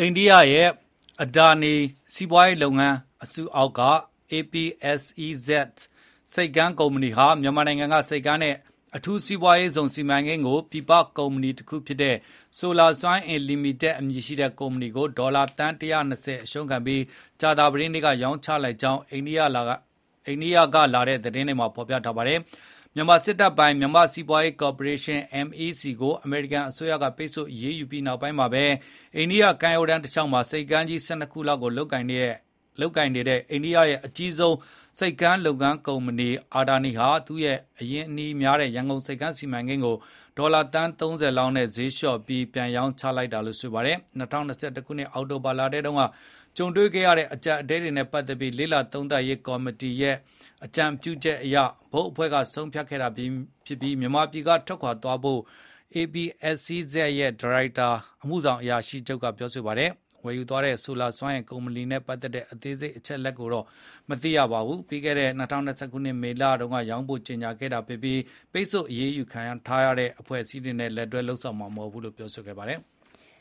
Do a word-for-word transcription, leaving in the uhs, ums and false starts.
အိန္ဒိယရဲ့အဒါနီစီးပွားရေးလုပ်ငန်းအစုအောက်က အေ ပီ အက်စ် အီ ဇက် ဆိပ်ကမ်းကုမ္ပဏီဟာမြန်မာနိုင်ငံကဆိပ်ကမ်းနဲ့အထူးစီးပွားရေးဇုံစီမံကိန်းကိုပြည်ပကုမ္ပဏီတစ်ခုဖြစ်တဲ့ Solar စွမ်းအင်လီမိတက်အမည်ရှိတဲ့ကုမ္ပဏီကိုဒေါ်လာသန်းတစ်ရာနှစ်ဆယ်အရှုံးခံပြီးကြာသပတေးနေ့ကရောင်းချလိုက်ကြောင်းအိန္ဒိယလာကအိန္ဒိယကလာတဲ့သတင်းတွေမှာဖော်ပြထားပါတယ်။မြန်မာစစ်တပ်ပိုင်မြန်မာစီးပွားရေးကော်ပိုရေးရှင်း အမ် အီ စီ ကိုအမေရိကန်အစိုးရကပိတ်ဆို့အရေးယူပြီးနောက်ပိုင်းမှာပဲအိန္ဒိယကမ်းရိုးတန်းတစ်လျှောက်မှာစိတ်ကမ်းကြီး၁၂ခုလောက်ကိုလုတ်ကင်နေတဲ့လုတ်ကင်နေတဲ့အိန္ဒိယရဲ့အကြီးဆုံးစိတ်ကမ်းလုပ်ငန်းကုမ္ပဏီအာဒါနီဟာသူ့ရဲ့အရင်းအနှီးများတဲ့ရန်ကုန်စိတ်ကမ်းစီမံကိန်းကိုဒေါ်လာသန်းသုံးဆယ်လောက်နဲ့ဈေးလျှော့ပြီးပြန်ရောင်းချလိုက်တာလို့ဆိုပါတယ်။၂၀၂၁ခုနှစ်အောက်တိုဘာလထဲတုန်းကကြုံတွေ့ခဲ့ရတဲ့အကြပ်အတဲတွေနဲ့ပတ်သက်ပြီးလေ့လာသုံးသပ်ရေးကော်မတီရဲ့အကြံပြုချက်အရဘုတ်အဖွဲ့ကဆုံးဖြတ်ခဲ့တာဖြစ်ပြီးမြန်မာပြည်ကထွက်ခွာသွားဖို့ အေ ပီ အက်စ် အီ ဇက် ရဲ့ဒါရိုက်တာအမှုဆောင်အရာရှိချုပ်ကပြောဆိုပါတယ်။ဝယ်ယူသွားတဲ့ဆိုလာစွမ်းအင်ကုမ္ပဏီနဲ့ပတ်သက်တဲ့အသေးစိတ်အချက်လက်ကိုတော့မသိရပါဘူး။ပြီးခဲ့တဲ့၂၀၂၀ခုနှစ်မေလတုန်းကရောင်းဖို့ကြေညာခဲ့တာဖြစ်ပြီးပိတ်ဆို့အရေးယူခံထားရတဲ့အဖွဲ့အစည်းတွေနဲ့လက်တွဲလုပ်ဆောင်မှာမဟုတ်ဘူးလို့ပြောဆိုခဲ့ပါတယ်။